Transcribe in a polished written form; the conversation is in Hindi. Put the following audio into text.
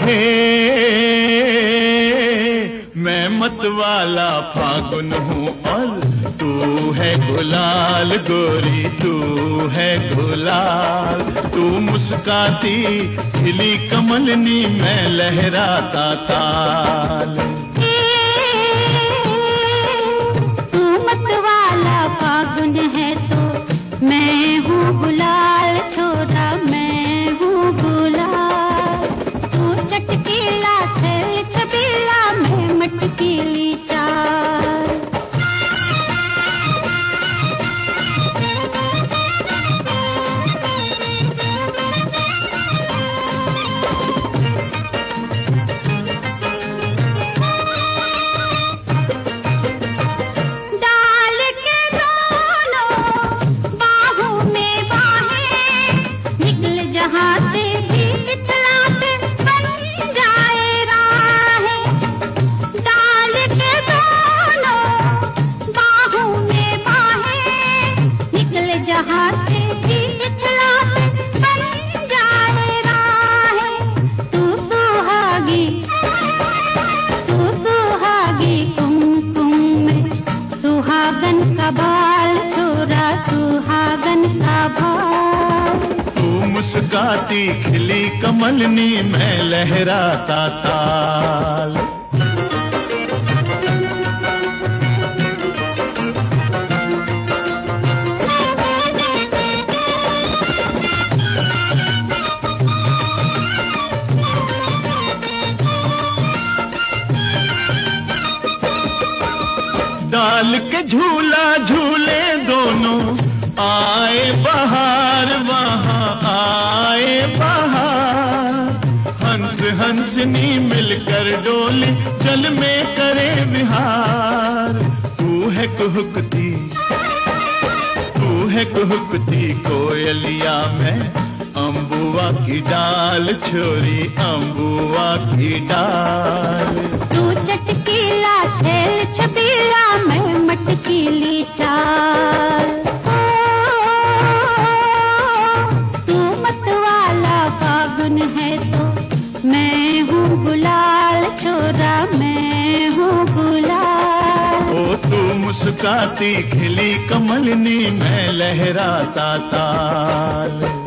है, मैं मत वाला फागुन हूँ और तू है गुलाल गोरी, तू है गुलाल। तू मुस्काती खिली कमलनी, मैं लहराता ताल। तू मत वाला फागुन है तो मैं हूँ गुलाल छोरा, मैं हूँ गुलाल। तू चटकीला छेल छबीला, मैं मटकीली चाल। सुहागन का भाल छोरा, सुहागन का भाल। तू मुस्काती खिली कमलनी, मैं लहराता ताल। डाल के झूला झूले दोनों, आए बहार वहाँ आए बहार। हंस हंसनी मिलकर डोले, जल में करे विहार। तू है कुहुकती, तू है कुहुकती कोयलिया, मैं अम्बुआ की डाल छोरी, अम्बुआ की डाल। तू चटकीला छेल छबीला, मैं मटकीली चाल। तू मत वाला फागुन है तो मैं हूँ गुलाल छोरा, मैं हूँ गुलाल। ओ तू मुस्काती खिली कमलनी, मैं लहराता ताल।